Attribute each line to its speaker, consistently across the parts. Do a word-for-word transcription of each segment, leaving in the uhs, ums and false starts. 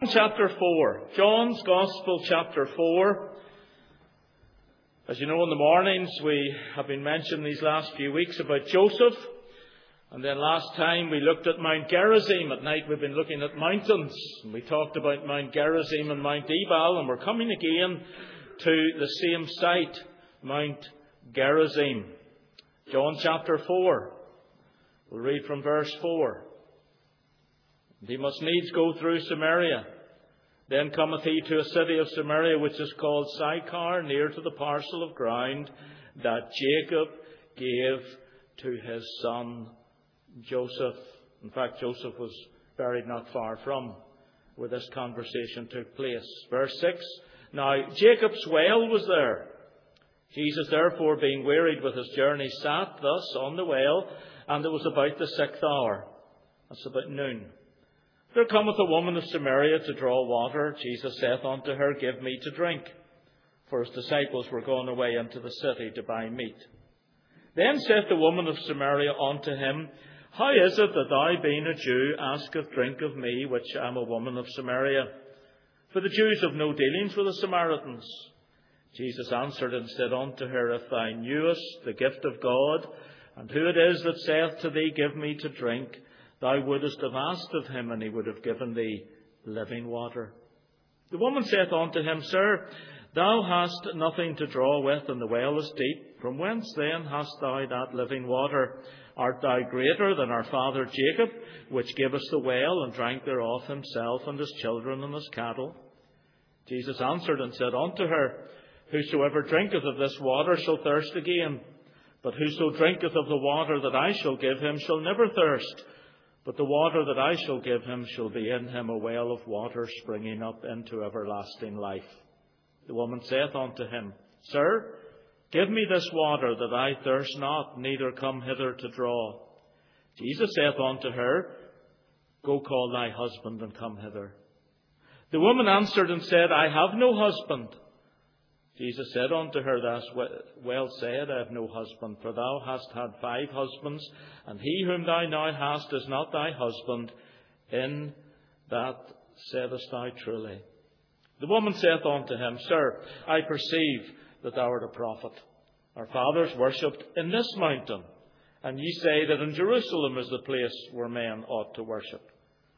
Speaker 1: Chapter four. John's Gospel, chapter four. As you know, in the mornings we have been mentioning these last few weeks about Joseph. And then last time we looked at Mount Gerizim. At night we've been looking at mountains. And we talked about Mount Gerizim and Mount Ebal. And we're coming again to the same site, Mount Gerizim. John chapter four. We'll read from verse four. He must needs go through Samaria. Then cometh he to a city of Samaria, which is called Sychar, near to the parcel of ground that Jacob gave to his son Joseph. In fact, Joseph was buried not far from where this conversation took place. Verse six. Now Jacob's well was there. Jesus, therefore, being wearied with his journey, sat thus on the well, and it was about the sixth hour. That's about noon. There cometh a woman of Samaria to draw water. Jesus saith unto her, Give me to drink. For his disciples were gone away into the city to buy meat. Then saith the woman of Samaria unto him, How is it that thou, being a Jew, asketh drink of me, which am a woman of Samaria? For the Jews have no dealings with the Samaritans. Jesus answered and said unto her, If thou knewest the gift of God, and who it is that saith to thee, Give me to drink, thou wouldest have asked of him, and he would have given thee living water. The woman saith unto him, Sir, thou hast nothing to draw with, and the well is deep. From whence then hast thou that living water? Art thou greater than our father Jacob, which gave us the well, and drank thereof himself, and his children, and his cattle? Jesus answered and said unto her, Whosoever drinketh of this water shall thirst again. But whoso drinketh of the water that I shall give him shall never thirst. But the water that I shall give him shall be in him a well of water springing up into everlasting life. The woman saith unto him, Sir, give me this water that I thirst not, neither come hither to draw. Jesus saith unto her, Go call thy husband and come hither. The woman answered and said, I have no husband. Jesus said unto her, Thou hast well said, I have no husband, for thou hast had five husbands, and he whom thou now hast is not thy husband. In that saidest thou truly. The woman saith unto him, Sir, I perceive that thou art a prophet. Our fathers worshipped in this mountain, and ye say that in Jerusalem is the place where men ought to worship.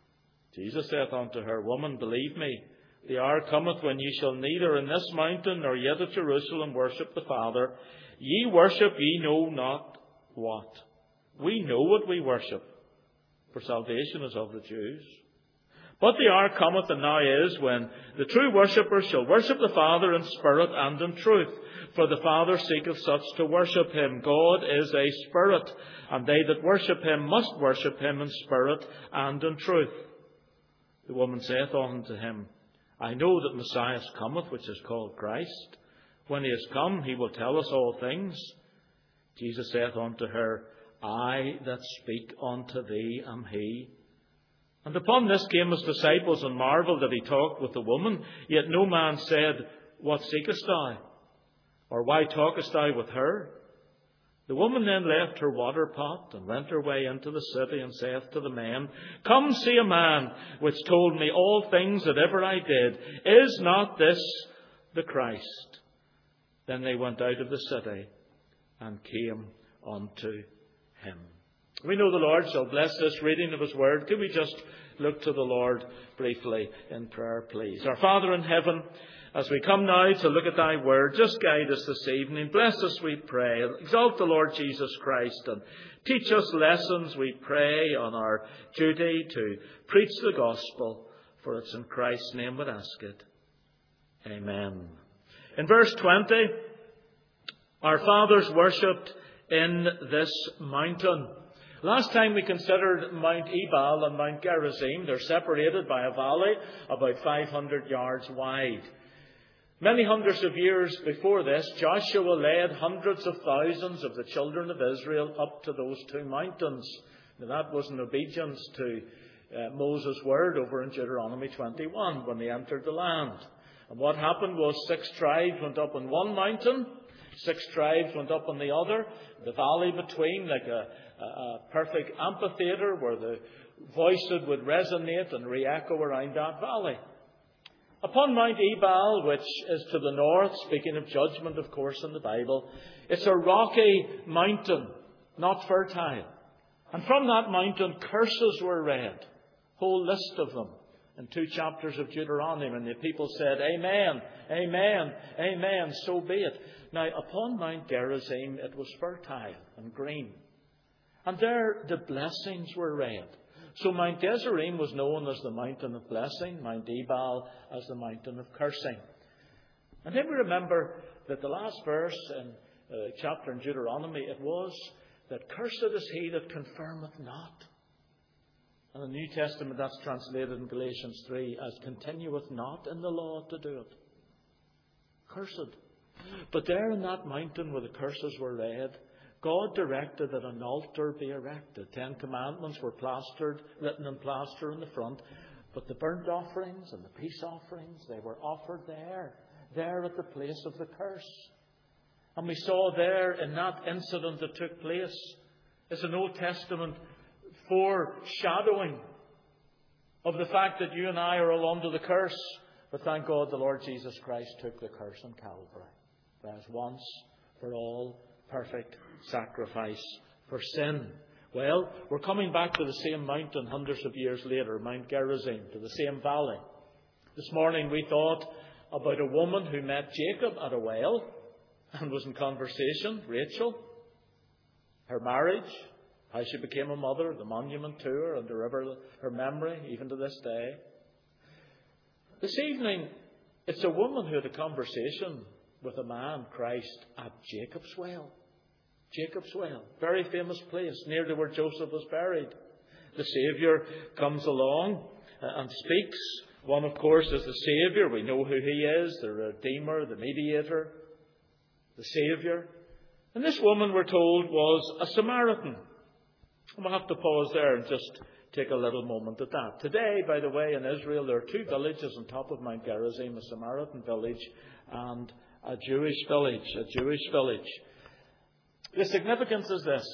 Speaker 1: Jesus saith unto her, Woman, believe me, the hour cometh when ye shall neither in this mountain nor yet at Jerusalem worship the Father. Ye worship ye know not what. We know what we worship, for salvation is of the Jews. But the hour cometh, and now is, when the true worshippers shall worship the Father in spirit and in truth. For the Father seeketh such to worship him. God is a spirit, and they that worship him must worship him in spirit and in truth. The woman saith unto him, I know that Messiah cometh, which is called Christ. When he is come, he will tell us all things. Jesus saith unto her, I that speak unto thee am he. And upon this came his disciples, and marvelled that he talked with the woman. Yet no man said, What seekest thou? Or why talkest thou with her? The woman then left her water pot, and went her way into the city, and saith to the men, Come see a man which told me all things that ever I did. Is not this the Christ? Then they went out of the city, and came unto him. We know the Lord shall bless this reading of his word. Could we just look to the Lord briefly in prayer, please? Our Father in heaven, as we come now to look at thy word, just guide us this evening. Bless us, we pray. Exalt the Lord Jesus Christ, and teach us lessons, we pray, on our duty to preach the gospel. For it's in Christ's name we ask it. Amen. In verse twenty, our fathers worshipped in this mountain. Last time we considered Mount Ebal and Mount Gerizim. They're separated by a valley about five hundred yards wide. Many hundreds of years before this, Joshua led hundreds of thousands of the children of Israel up to those two mountains. Now, that was in obedience to uh, Moses' word over in Deuteronomy twenty-one when they entered the land. And what happened was six tribes went up on one mountain, six tribes went up on the other, the valley between like a, a, a perfect amphitheatre where the voices would resonate and re-echo around that valley. Upon Mount Ebal, which is to the north, speaking of judgment, of course, in the Bible, it's a rocky mountain, not fertile. And from that mountain, curses were read, whole list of them, in two chapters of Deuteronomy. And the people said, Amen, Amen, Amen, so be it. Now, upon Mount Gerizim, it was fertile and green. And there the blessings were read. So Mount Gerizim was known as the mountain of blessing, Mount Ebal as the mountain of cursing. And then we remember that the last verse in the chapter in Deuteronomy, it was that cursed is he that confirmeth not. And in the New Testament that's translated in Galatians three as continueth not in the law to do it. Cursed. But there in that mountain where the curses were read, God directed that an altar be erected. Ten Commandments were plastered, written in plaster in the front. But the burnt offerings and the peace offerings, they were offered there, there at the place of the curse. And we saw there in that incident that took place, it's an Old Testament foreshadowing of the fact that you and I are all under the curse. But thank God the Lord Jesus Christ took the curse on Calvary. As once for all perfect sacrifice for sin. Well, we're coming back to the same mountain hundreds of years later, Mount Gerizim, to the same valley. This morning we thought about a woman who met Jacob at a well and was in conversation, Rachel, her marriage, how she became a mother, the monument to her and to river her memory even to this day. This evening, it's a woman who had a conversation with a man, Christ, at Jacob's well. Jacob's well, very famous place, near to where Joseph was buried. The Saviour comes along and speaks. One, of course, is the Saviour. We know who He is, the Redeemer, the Mediator, the Saviour. And this woman, we're told, was a Samaritan. And we'll have to pause there and just take a little moment at that. Today, by the way, in Israel, there are two villages on top of Mount Gerizim, a Samaritan village and a Jewish village, a Jewish village. The significance is this.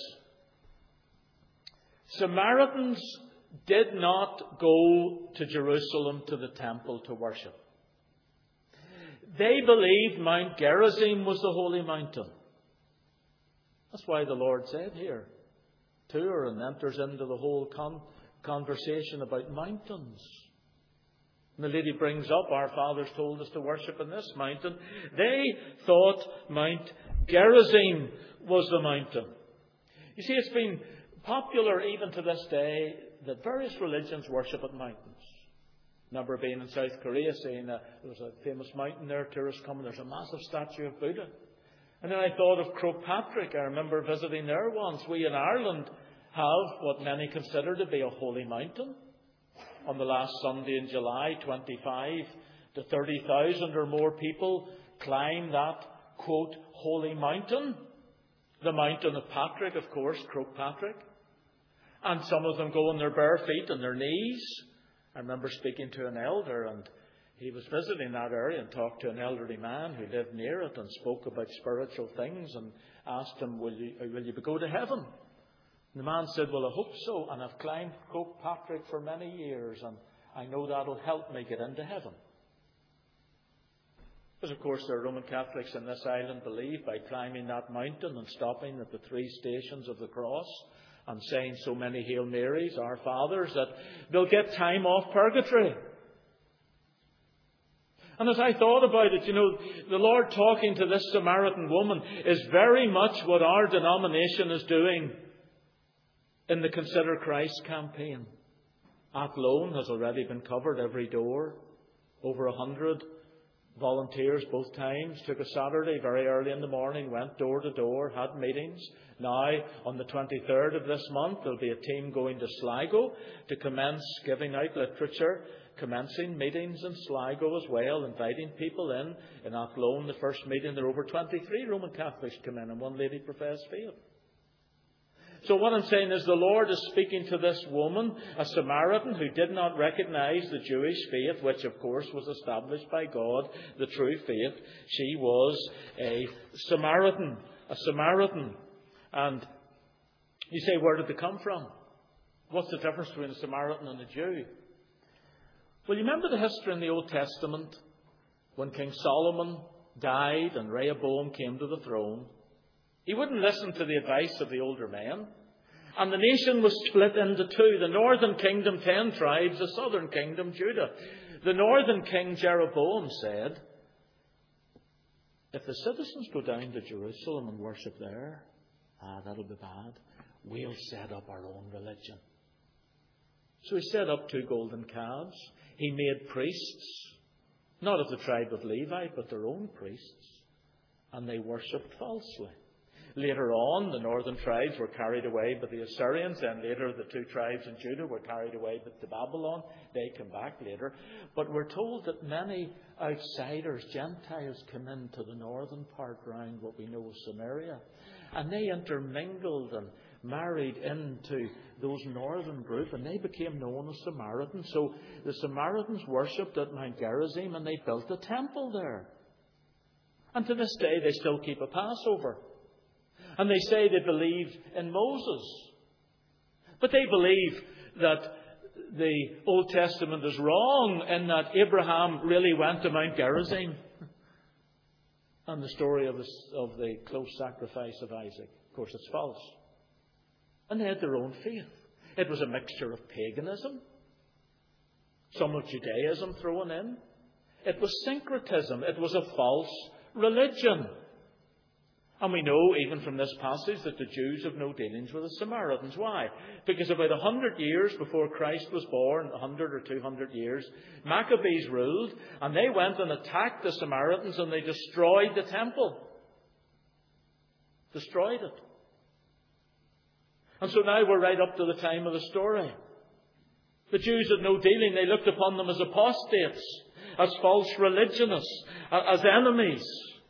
Speaker 1: Samaritans did not go to Jerusalem to the temple to worship. They believed Mount Gerizim was the holy mountain. That's why the Lord said here to her and enters into the whole con- conversation about mountains. And the lady brings up, our fathers told us to worship in this mountain. They thought Mount Gerizim was the mountain. You see, it's been popular even to this day that various religions worship at mountains. I remember being in South Korea, seeing a, there was a famous mountain there, tourists coming, there's a massive statue of Buddha. And then I thought of Croagh Patrick. I remember visiting there once. We in Ireland have what many consider to be a holy mountain. On the last Sunday in July, twenty-five to thirty thousand or more people climb that, quote, holy mountain. The mountain of Patrick, of course, Croagh Patrick. And some of them go on their bare feet and their knees. I remember speaking to an elder, and he was visiting that area and talked to an elderly man who lived near it and spoke about spiritual things and asked him, will you, will you go to heaven? And the man said, well, I hope so, and I've climbed Croagh Patrick for many years, and I know that'll help me get into heaven. Because, of course, there are Roman Catholics in this island believe by climbing that mountain and stopping at the three stations of the cross and saying so many Hail Marys, Our Fathers, that they'll get time off purgatory. And as I thought about it, you know, the Lord talking to this Samaritan woman is very much what our denomination is doing in the Consider Christ campaign. Athlone has already been covered, every door. Over a hundred volunteers both times. Took a Saturday very early in the morning, went door to door, had meetings. Now, on the twenty-third of this month, there'll be a team going to Sligo to commence giving out literature, commencing meetings in Sligo as well, inviting people in. In Athlone, the first meeting, there were over twenty-three Roman Catholics come in, and one lady professed faith. So what I'm saying is the Lord is speaking to this woman, a Samaritan who did not recognize the Jewish faith, which of course was established by God, the true faith. She was a Samaritan, a Samaritan. And you say, where did they come from? What's the difference between a Samaritan and a Jew? Well, you remember the history in the Old Testament when King Solomon died and Rehoboam came to the throne. He wouldn't listen to the advice of the older men. And the nation was split into two. The northern kingdom, ten tribes, the southern kingdom, Judah. The northern king, Jeroboam, said, if the citizens go down to Jerusalem and worship there, ah, that'll be bad. We'll set up our own religion. So he set up two golden calves. He made priests, not of the tribe of Levi, but their own priests. And they worshipped falsely. Later on, the northern tribes were carried away by the Assyrians. Then later, the two tribes in Judah were carried away to Babylon. They came back later. But we're told that many outsiders, Gentiles, came into the northern part round what we know as Samaria. And they intermingled and married into those northern group, and they became known as Samaritans. So the Samaritans worshipped at Mount Gerizim, and they built a temple there. And to this day, they still keep a Passover. And they say they believe in Moses. But they believe that the Old Testament is wrong in that Abraham really went to Mount Gerizim. And the story of the, of the close sacrifice of Isaac. Of course, it's false. And they had their own faith. It was a mixture of paganism, some of Judaism thrown in. It was syncretism. It was a false religion. And we know, even from this passage, that the Jews have no dealings with the Samaritans. Why? Because about a hundred years before Christ was born, a hundred or two hundred years, Maccabees ruled, and they went and attacked the Samaritans, and they destroyed the temple. Destroyed it. And so now we're right up to the time of the story. The Jews had no dealing. They looked upon them as apostates, as false religionists, as enemies.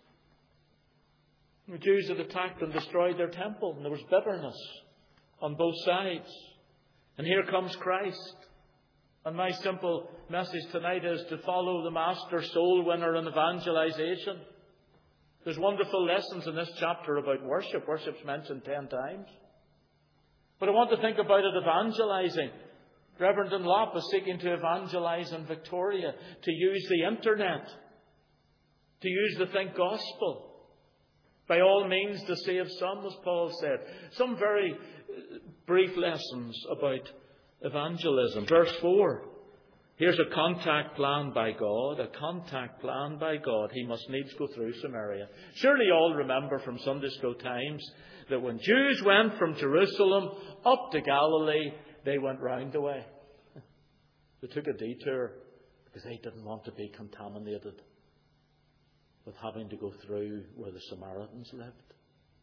Speaker 1: The Jews had attacked and destroyed their temple, and there was bitterness on both sides. And here comes Christ. And my simple message tonight is to follow the master soul winner in evangelization. There's wonderful lessons in this chapter about worship. Worship's mentioned ten times. But I want to think about it evangelizing. Reverend Dunlop is seeking to evangelize in Victoria, to use the internet, to use the Think Gospel. By all means to save some, as Paul said. Some very brief lessons about evangelism. Verse four. Here's a contact plan by God. A contact plan by God. He must needs go through Samaria. Surely you all remember from Sunday school times that when Jews went from Jerusalem up to Galilee, they went round the way. They took a detour because they didn't want to be contaminated with having to go through where the Samaritans lived.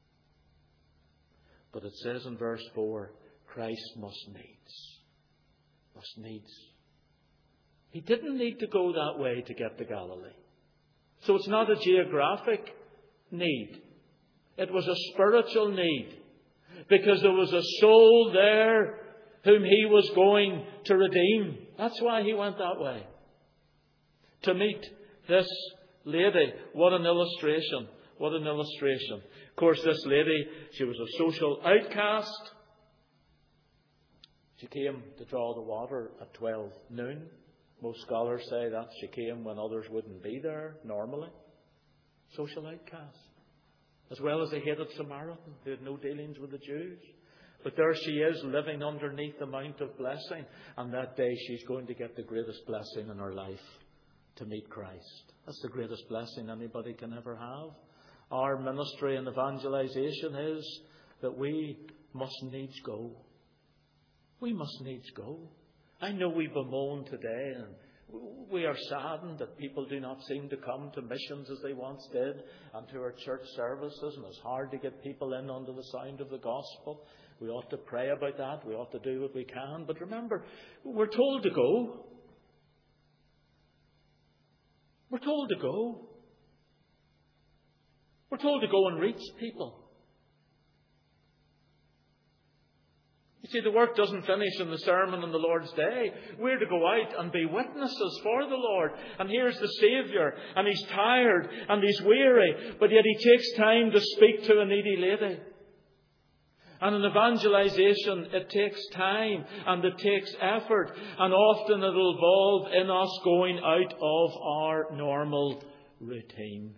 Speaker 1: But it says in verse four, Christ must needs. Must needs. He didn't need to go that way to get to Galilee. So it's not a geographic need. It was a spiritual need. Because there was a soul there whom he was going to redeem. That's why he went that way. To meet this lady. What an illustration. What an illustration. Of course, this lady, she was a social outcast. She came to draw the water at twelve noon. Most scholars say that she came when others wouldn't be there normally. Social outcast. As well as a hated Samaritan who had no dealings with the Jews. But there she is living underneath the Mount of Blessing. And that day she's going to get the greatest blessing in her life. To meet Christ. That's the greatest blessing anybody can ever have. Our ministry and evangelization is that we must needs go. We must needs go. I know we bemoan today and we are saddened that people do not seem to come to missions as they once did and to our church services, and it's hard to get people in under the sound of the gospel. We ought to pray about that. We ought to do what we can. But remember, we're told to go. We're told to go. We're told to go and reach people. You see, the work doesn't finish in the sermon on the Lord's Day. We're to go out and be witnesses for the Lord. And here's the Saviour, and He's tired, and He's weary, but yet He takes time to speak to a needy lady. And in evangelization, it takes time and it takes effort. And often it will involve in us going out of our normal routine.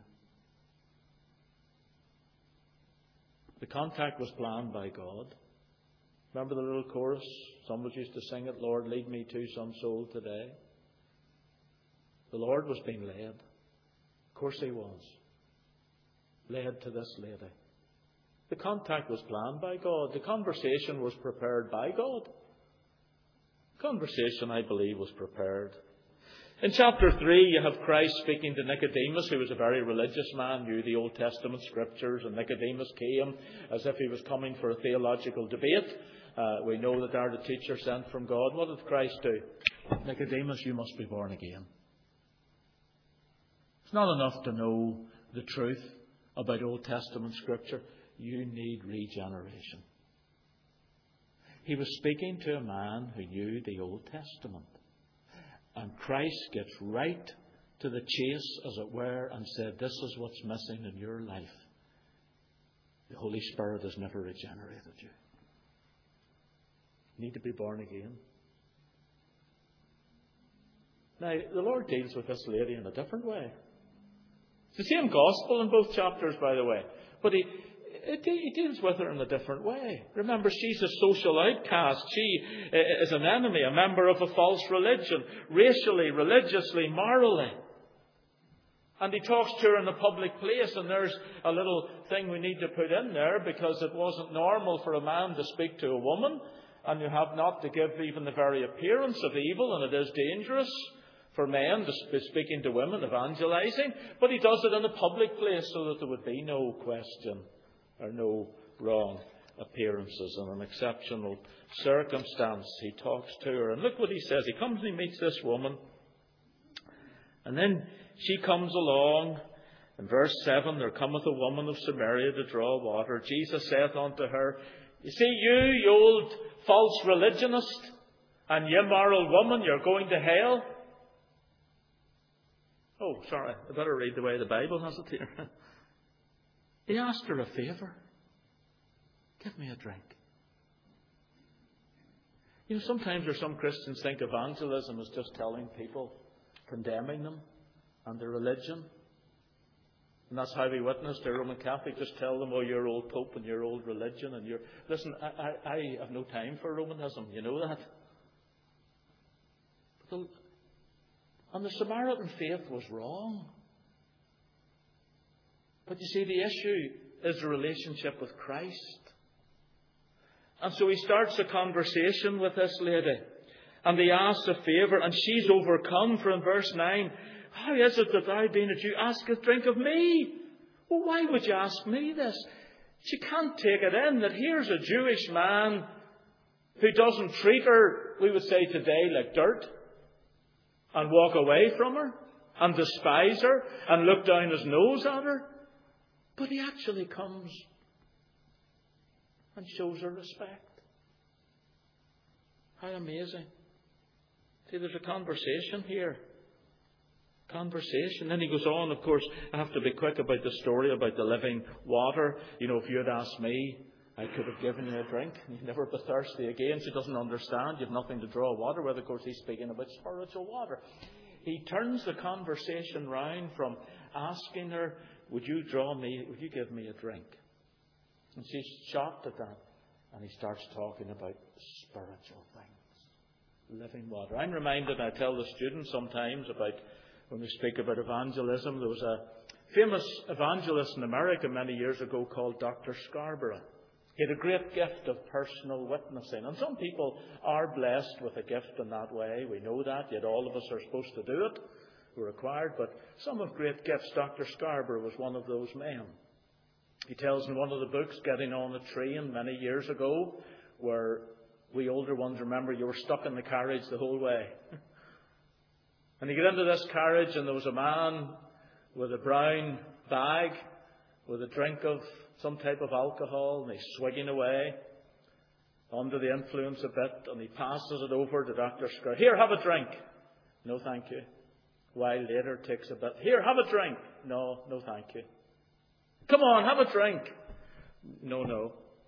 Speaker 1: The contact was planned by God. Remember the little chorus? Some of us used to sing it, Lord, lead me to some soul today. The Lord was being led. Of course He was. Led to this lady. The contact was planned by God. The conversation was prepared by God. The conversation, I believe, was prepared. In chapter three, you have Christ speaking to Nicodemus, who was a very religious man, knew the Old Testament scriptures, and Nicodemus came as if he was coming for a theological debate. Uh, we know that they're the teacher sent from God. What did Christ do? Nicodemus, you must be born again. It's not enough to know the truth about Old Testament scripture. You need regeneration. He was speaking to a man who knew the Old Testament. And Christ gets right to the chase, as it were, and said, this is what's missing in your life. The Holy Spirit has never regenerated you. You need to be born again. Now, the Lord deals with this lady in a different way. It's the same gospel in both chapters, by the way. But he, he deals with her in a different way. Remember, she's a social outcast. She is an enemy, a member of a false religion, racially, religiously, morally. And he talks to her in a public place, and there's a little thing we need to put in there, because it wasn't normal for a man to speak to a woman, and you have not to give even the very appearance of evil, and it is dangerous for men to be speaking to women, evangelizing. But he does it in a public place so that there would be no question or no wrong appearances. In an exceptional circumstance, he talks to her. And look what he says. He comes and he meets this woman. And then she comes along. In verse seven, there cometh a woman of Samaria to draw water. Jesus saith unto her, you see, you, you old false religionist, and you immoral woman, you're going to hell. Oh, sorry, I better read the way the Bible has it here. He asked her a favour. Give me a drink. You know, sometimes there's some Christians think evangelism is just telling people, condemning them and their religion. And that's how we witness to Roman Catholic. Just tell them, oh, your old Pope and your old religion. And your Listen, I, I, I have no time for Romanism. You know that. But the, and the Samaritan faith was wrong. But you see, the issue is the relationship with Christ. And so he starts a conversation with this lady. And he asks a favour, and she's overcome. For in verse nine, how is it that thou, being a Jew, askest drink of me? Well, why would you ask me this? She can't take it in that here's a Jewish man who doesn't treat her, we would say today, like dirt, and walk away from her, and despise her, and look down his nose at her. But he actually comes and shows her respect. How amazing. See, there's a conversation here. Conversation. Then he goes on, of course, I have to be quick about the story about the living water. You know, if you had asked me, I could have given you a drink. You'd never be thirsty again. She doesn't understand. You've nothing to draw water with. Of course, he's speaking about spiritual water. He turns the conversation round from asking her, would you draw me, would you give me a drink? And she's shocked at that. And he starts talking about spiritual things. Living water. I'm reminded, I tell the students sometimes about, when we speak about evangelism, there was a famous evangelist in America many years ago called Doctor Scarborough. He had a great gift of personal witnessing. And some people are blessed with a gift in that way. We know that. Yet all of us are supposed to do it. We're required. But some have great gifts. Doctor Scarborough was one of those men. He tells in one of the books, Getting on a Train, many years ago, where we older ones remember you were stuck in the carriage the whole way. And you get into this carriage and there was a man with a brown bag with a drink of some type of alcohol, and he's swigging away under the influence a bit, and he passes it over to Doctor Scarborough. Here, have a drink. No, thank you. A while later, takes a bit. Here, have a drink. No, no, thank you. Come on, have a drink. No, no.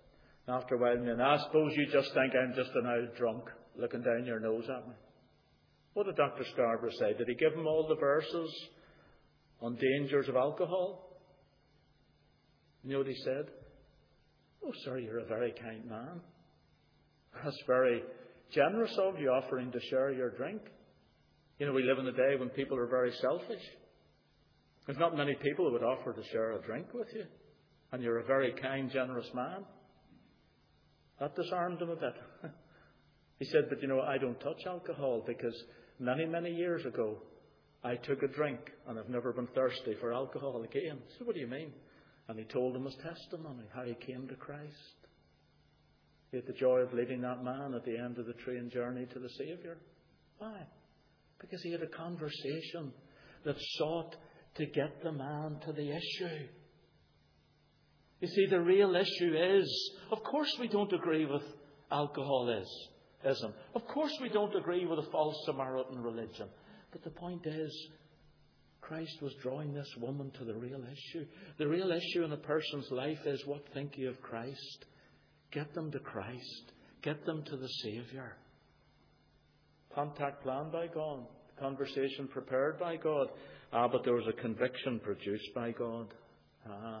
Speaker 1: After a while, man, I suppose you just think I'm just an old drunk looking down your nose at me. What did Doctor Scarborough say? Did he give him all the verses on dangers of alcohol? You know what he said? Oh, sir, you're a very kind man. That's very generous of you, offering to share your drink. You know, we live in a day when people are very selfish. There's not many people who would offer to share a drink with you. And you're a very kind, generous man. That disarmed him a bit. He said, but you know, I don't touch alcohol because many, many years ago, I took a drink and I've never been thirsty for alcohol again. So what do you mean? And he told him his testimony, how he came to Christ. He had the joy of leading that man at the end of the train journey to the Saviour. Why? Because he had a conversation that sought to get the man to the issue. You see, the real issue is, of course we don't agree with alcoholism. Of course we don't agree with a false Samaritan religion. But the point is, Christ was drawing this woman to the real issue. The real issue in a person's life is, what think you of Christ? Get them to Christ. Get them to the Saviour. Contact planned by God. Conversation prepared by God. Ah, but there was a conviction produced by God. Ah.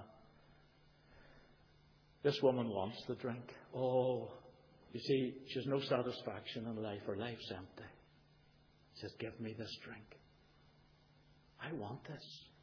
Speaker 1: This woman wants the drink. Oh, you see, she has no satisfaction in life. Her life's empty. She says, give me this drink. I want this.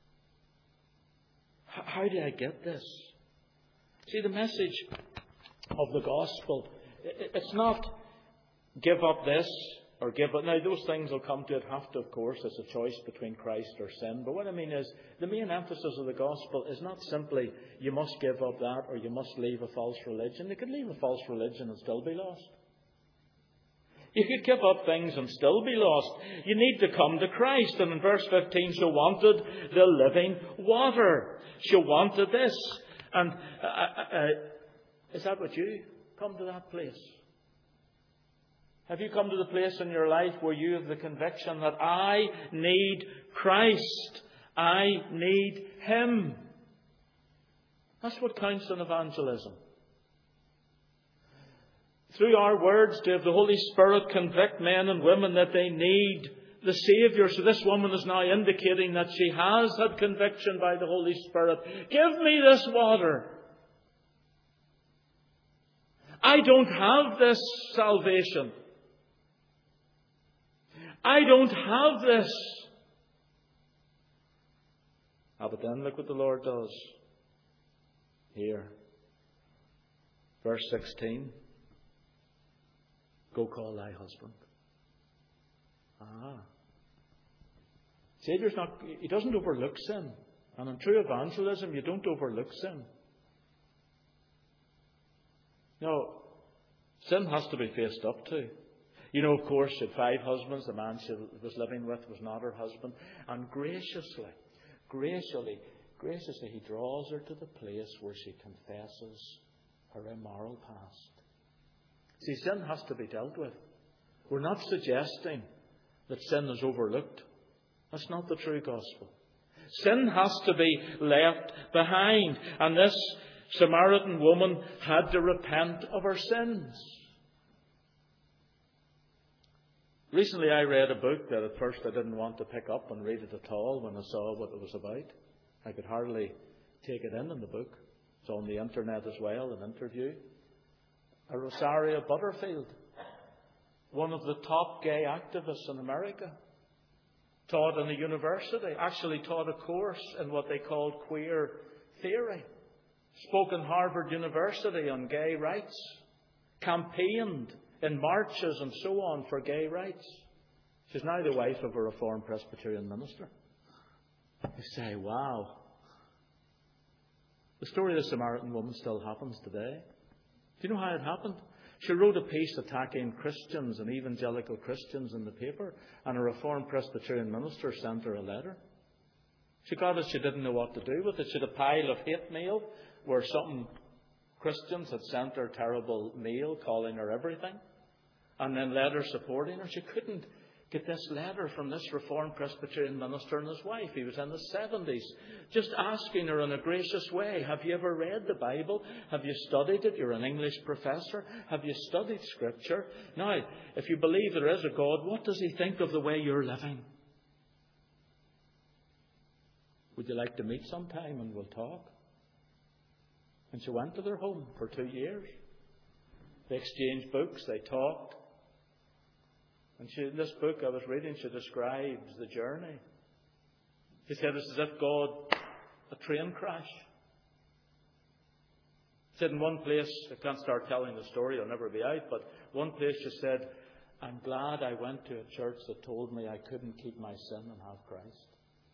Speaker 1: H- how do I get this? See, the message of the gospel, it's not give up this or give up. Now, those things will come to it. Have to, of course. It's a choice between Christ or sin. But what I mean is, the main emphasis of the gospel is not simply you must give up that or you must leave a false religion. You could leave a false religion and still be lost. You could give up things and still be lost. You need to come to Christ. And in verse fifteen, she wanted the living water. She wanted this. And uh, uh, uh, is that what you come to that place? Have you come to the place in your life where you have the conviction that I need Christ? I need Him. That's what counts in evangelism. Through our words, to have the Holy Spirit convict men and women that they need the Saviour. So this woman is now indicating that she has had conviction by the Holy Spirit. Give me this water. I don't have this salvation. I don't have this. Ah, but then look what the Lord does here. Verse sixteen. Go call thy husband. Ah. Saviour's not, He doesn't overlook sin. And in true evangelism, you don't overlook sin. No. Sin has to be faced up to. You know, of course, she had five husbands. The man she was living with was not her husband. And graciously, graciously, graciously, He draws her to the place where she confesses her immoral past. See, sin has to be dealt with. We're not suggesting that sin is overlooked. That's not the true gospel. Sin has to be left behind. And this Samaritan woman had to repent of her sins. Recently I read a book that at first I didn't want to pick up and read it at all when I saw what it was about. I could hardly take it in in the book. It's on the internet as well, an interview. A Rosaria Butterfield, one of the top gay activists in America, taught in a university, actually taught a course in what they called queer theory, spoke in Harvard University on gay rights, campaigned in marches and so on for gay rights. She's now the wife of a Reformed Presbyterian minister. You say, wow. The story of the Samaritan woman still happens today. Do you know how it happened? She wrote a piece attacking Christians and evangelical Christians in the paper, and a Reformed Presbyterian minister sent her a letter. She got it, she didn't know what to do with it. She had a pile of hate mail where some Christians had sent her terrible mail calling her everything, and then letters supporting her. She couldn't get this letter from this Reformed Presbyterian minister and his wife. He was in his seventies. Just asking her in a gracious way, have you ever read the Bible? Have you studied it? You're an English professor. Have you studied Scripture? Now, if you believe there is a God, what does He think of the way you're living? Would you like to meet sometime and we'll talk? And she went to their home for two years. They exchanged books. They talked. And she, in this book I was reading, she describes the journey. She said it's as if God, a train crash. She said in one place, I can't start telling the story, it'll never be out, but one place she said, I'm glad I went to a church that told me I couldn't keep my sin and have Christ.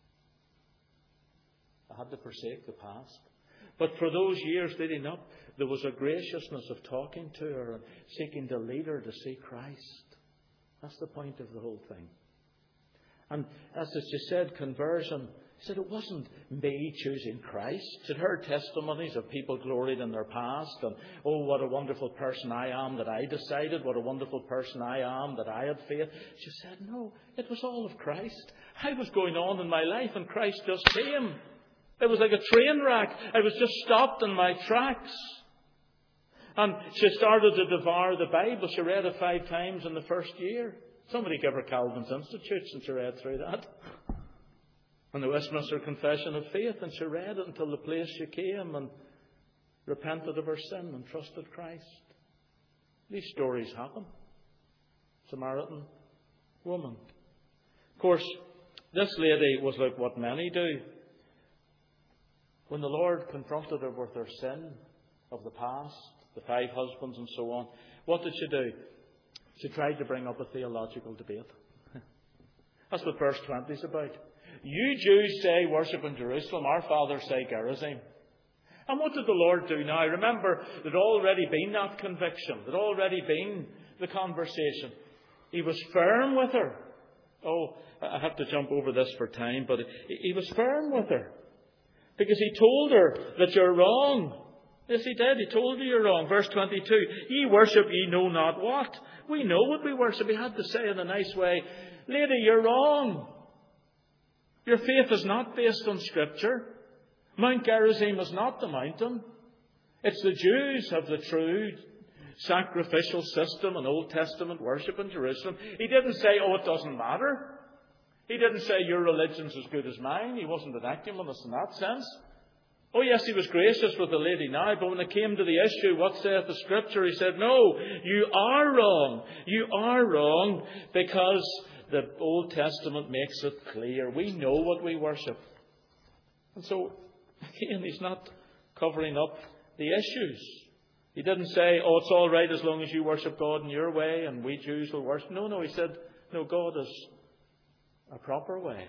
Speaker 1: I had to forsake the past. But for those years leading up, there was a graciousness of talking to her and seeking to lead her to see Christ. That's the point of the whole thing. And as she said, conversion, she said it wasn't me choosing Christ. She had heard testimonies of people gloried in their past and, oh, what a wonderful person I am that I decided, what a wonderful person I am that I had faith. She said, no, it was all of Christ. I was going on in my life and Christ just came. It was like a train wreck. I was just stopped in my tracks. And she started to devour the Bible. She read it five times in the first year. Somebody gave her Calvin's Institutes and she read through that. And the Westminster Confession of Faith, and she read it until the place she came and repented of her sin and trusted Christ. These stories happen. Samaritan woman. Of course, this lady was like what many do. When the Lord confronted her with her sin of the past, the five husbands and so on, what did she do? She tried to bring up a theological debate. That's what verse twenty is about. You Jews say worship in Jerusalem, our fathers say Gerizim. And what did the Lord do now? Remember, there'd already been that conviction. There'd already been the conversation. He was firm with her. Oh, I have to jump over this for time, but he was firm with her. Because he told her that you're wrong. Yes, he did. He told her you're wrong. Verse twenty-two, ye worship ye know not what. We know what we worship. He had to say in a nice way, lady, you're wrong. Your faith is not based on Scripture. Mount Gerizim is not the mountain. It's the Jews have the true sacrificial system and Old Testament worship in Jerusalem. He didn't say, oh, it doesn't matter. He didn't say your religion's as good as mine. He wasn't an ecumenist in that sense. Oh yes, he was gracious with the lady now, but when it came to the issue, what saith the Scripture? He said, no, you are wrong. You are wrong because the Old Testament makes it clear. We know what we worship. And so, again, he's not covering up the issues. He didn't say, oh, it's all right as long as you worship God in your way and we Jews will worship. No, no, he said, no, God is a proper way.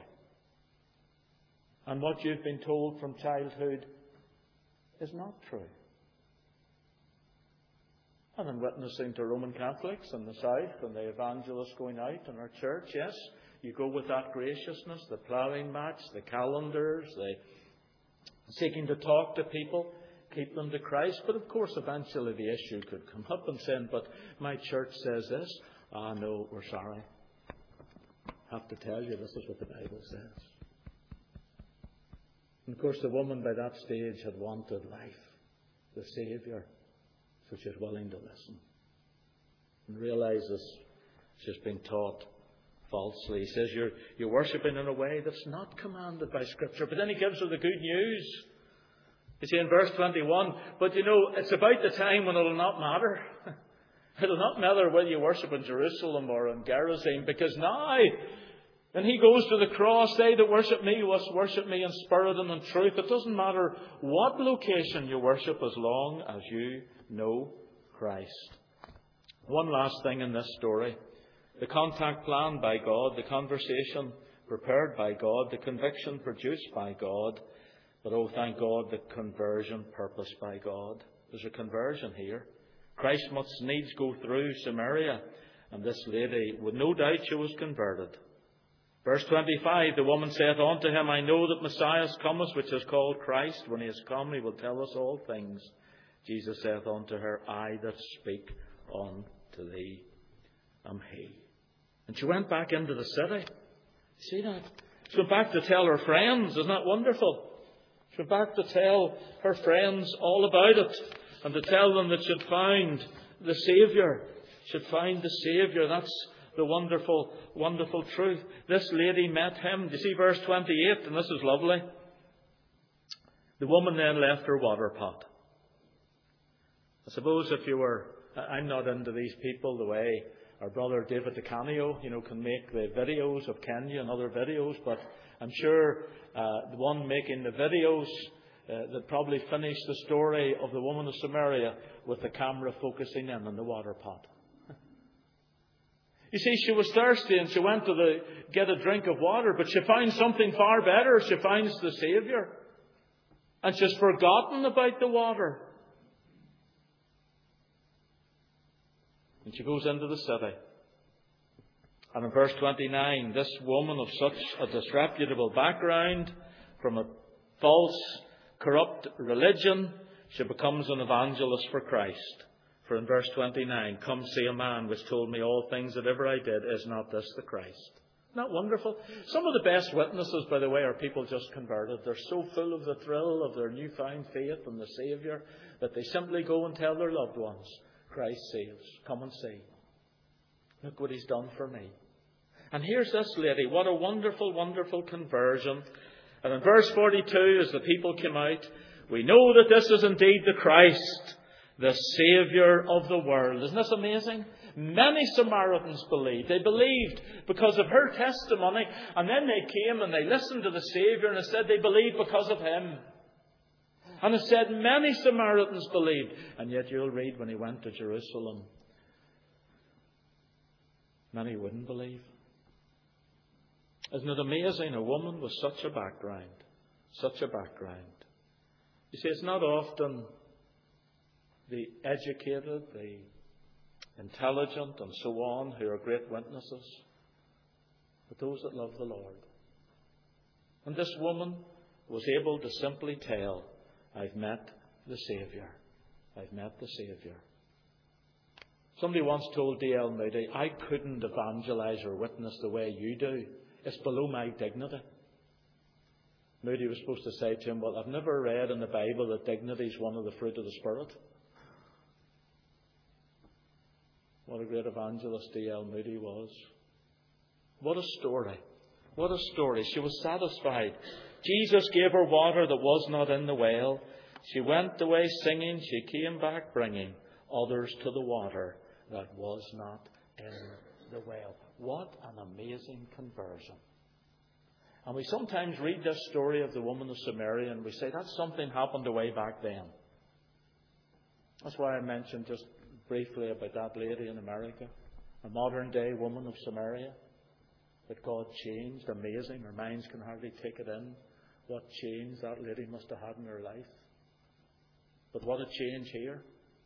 Speaker 1: And what you've been told from childhood is not true. And in witnessing to Roman Catholics in the South and the evangelists going out in our church, yes, you go with that graciousness, the ploughing match, the calendars, the seeking to talk to people, keep them to Christ. But of course, eventually the issue could come up and say, but my church says this. Ah, no, we're sorry. I have to tell you, this is what the Bible says. And of course, the woman by that stage had wanted life, the Saviour, so she's willing to listen and realizes she's been taught falsely. He says you're, you're worshipping in a way that's not commanded by Scripture. But then he gives her the good news. You see in verse twenty-one, but you know, it's about the time when it'll not matter. It'll not matter whether you worship in Jerusalem or in Gerizim, because now, when he goes to the cross, they that worship me must worship me in spirit and in truth. It doesn't matter what location you worship as long as you know Christ. One last thing in this story. The contact planned by God, the conversation prepared by God, the conviction produced by God. But oh, thank God, the conversion purposed by God. There's a conversion here. Christ must needs go through Samaria. And this lady, with no doubt she was converted. Verse twenty-five, the woman saith unto him, I know that Messiah cometh, which is called Christ. When he is come, he will tell us all things. Jesus saith unto her, I that speak unto thee am he. And she went back into the city. See that? She went back to tell her friends. Isn't that wonderful? She went back to tell her friends all about it. And to tell them that she'd found the Saviour. She'd find the Saviour. That's the wonderful, wonderful truth. This lady met him. Do you see verse twenty-eight? And this is lovely. The woman then left her water pot. I suppose if you were... I'm not into these people the way our brother David DeCanio, you know, can make the videos of Kenya and other videos, but I'm sure uh, the one making the videos uh, that probably finished the story of the woman of Samaria with the camera focusing in on the water pot. You see, she was thirsty and she went to the, get a drink of water, but she finds something far better. She finds the Saviour. And she's forgotten about the water. And she goes into the city. And in verse twenty-nine, this woman of such a disreputable background, from a false, corrupt religion, she becomes an evangelist for Christ. For in verse twenty-nine, come see a man which told me all things that ever I did. Is not this the Christ? Isn't that wonderful? Some of the best witnesses, by the way, are people just converted. They're so full of the thrill of their newfound faith in the Saviour that they simply go and tell their loved ones, Christ saves. Come and see. Look what He's done for me. And here's this lady. What a wonderful, wonderful conversion. And in verse forty-two, as the people came out, we know that this is indeed the Christ, the Saviour of the world. Isn't this amazing? Many Samaritans believed. They believed because of her testimony. And then they came and they listened to the Saviour and it said they believed because of Him. And it said many Samaritans believed. And yet you'll read when He went to Jerusalem, many wouldn't believe. Isn't it amazing? A woman with such a background. Such a background. You see, it's not often the educated, the intelligent and so on who are great witnesses, but those that love the Lord. And this woman was able to simply tell, I've met the Saviour. I've met the Saviour. Somebody once told D L Moody, I couldn't evangelise or witness the way you do. It's below my dignity. Moody was supposed to say to him, well, I've never read in the Bible that dignity is one of the fruit of the Spirit. What a great evangelist D L Moody was. What a story. What a story. She was satisfied. Jesus gave her water that was not in the well. She went away singing. She came back bringing others to the water that was not in the well. What an amazing conversion. And we sometimes read this story of the woman of Samaria and we say that's something happened way back then. That's why I mentioned just briefly about that lady in America, a modern day woman of Samaria that God changed. Amazing. Our minds can hardly take it in. What change that lady must have had in her life. But what a change here.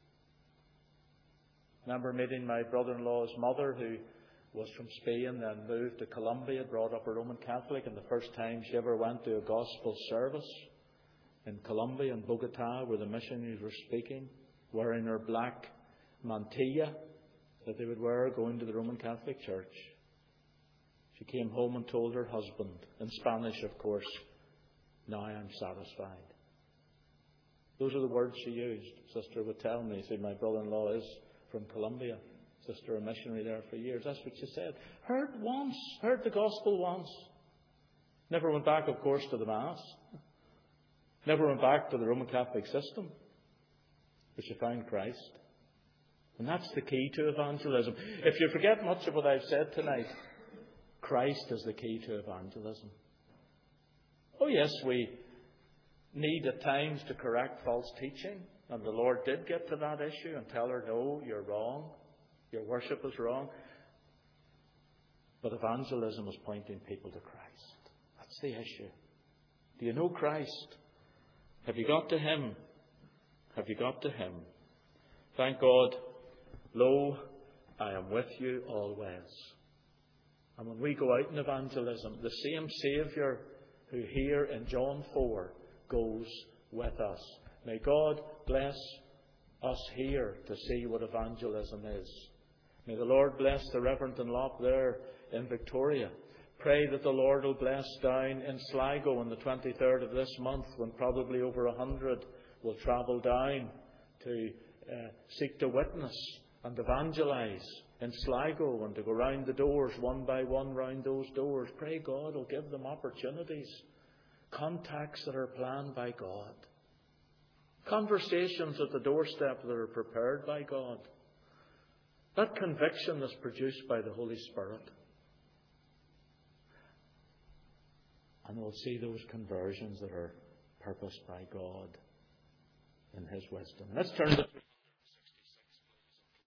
Speaker 1: I remember meeting my brother-in-law's mother, who was from Spain, then moved to Colombia, brought up a Roman Catholic, and the first time she ever went to a gospel service in Colombia, in Bogota, where the missionaries were speaking, wearing her black mantilla that they would wear going to the Roman Catholic Church. She came home and told her husband, in Spanish of course, now I am satisfied. Those are the words she used. Sister would tell me, see, my brother-in-law is from Colombia. Sister, a missionary there for years. That's what she said. Heard once, heard the gospel once. Never went back, of course, to the Mass. Never went back to the Roman Catholic system. But she found Christ. And that's the key to evangelism. If you forget much of what I've said tonight, Christ is the key to evangelism. Oh yes, we need at times to correct false teaching. And the Lord did get to that issue and tell her, no, you're wrong. Your worship is wrong. But evangelism is pointing people to Christ. That's the issue. Do you know Christ? Have you got to Him? Have you got to Him? Thank God. Lo, I am with you always. And when we go out in evangelism, the same Saviour who here in John four goes with us. May God bless us here to see what evangelism is. May the Lord bless the Reverend Dunlop there in Victoria. Pray that the Lord will bless down in Sligo on the twenty-third of this month, when probably over a hundred will travel down to uh, seek to witness and evangelise in Sligo, and to go round the doors one by one round those doors. Pray God will give them opportunities, contacts that are planned by God, conversations at the doorstep that are prepared by God. That conviction is produced by the Holy Spirit. And we'll see those conversions that are purposed by God in His wisdom. Let's turn to